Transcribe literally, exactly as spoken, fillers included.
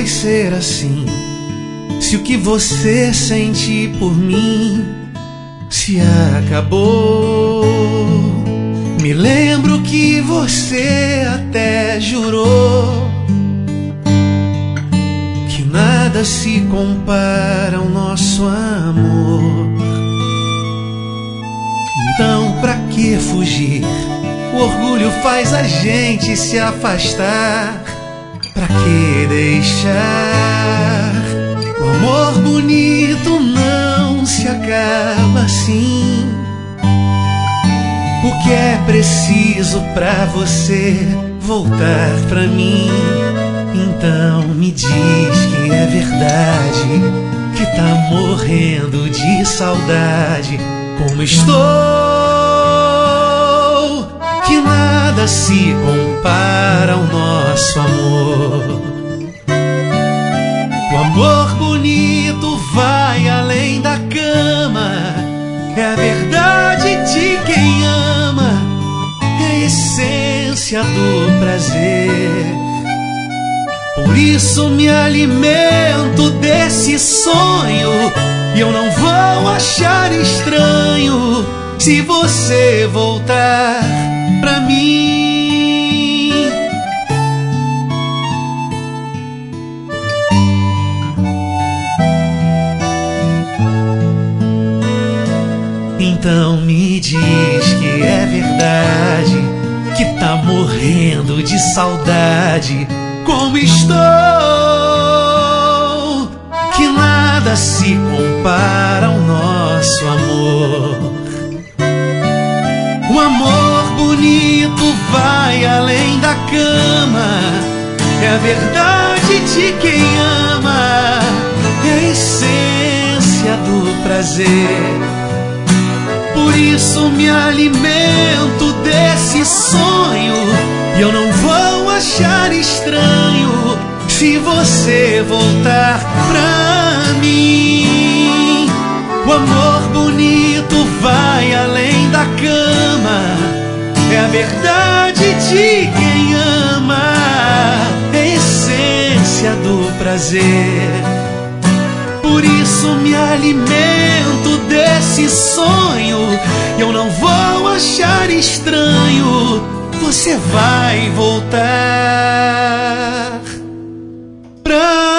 vai ser assim se o que você sente por mim se acabou? Me lembro que você até jurou que nada se compara ao nosso amor. Então pra que fugir? O orgulho faz a gente se afastar. Pra que deixar? O amor bonito não se acaba assim. O que é preciso pra você voltar pra mim? Então me diz que é verdade, que tá morrendo de saudade. Como estou, que nada se compara ao nosso amor. O amor bonito vai além da cama, é a verdade de quem ama, é a essência do prazer. Por isso me alimento desse sonho, e eu não vou achar estranho se você voltar pra mim. Então me diz que é verdade, que tá morrendo de saudade. Como estou, que nada se compara ao nosso amor. O amor bonito vai além da cama, é a verdade de quem ama, é a essência do prazer. Por isso me alimento desse sonho, e eu não vou achar estranho se você voltar pra mim. O amor bonito vai além da cama, é a verdade de quem ama, é a essência do prazer. Por isso me alimento desse sonho, e eu não vou achar estranho, você vai voltar pra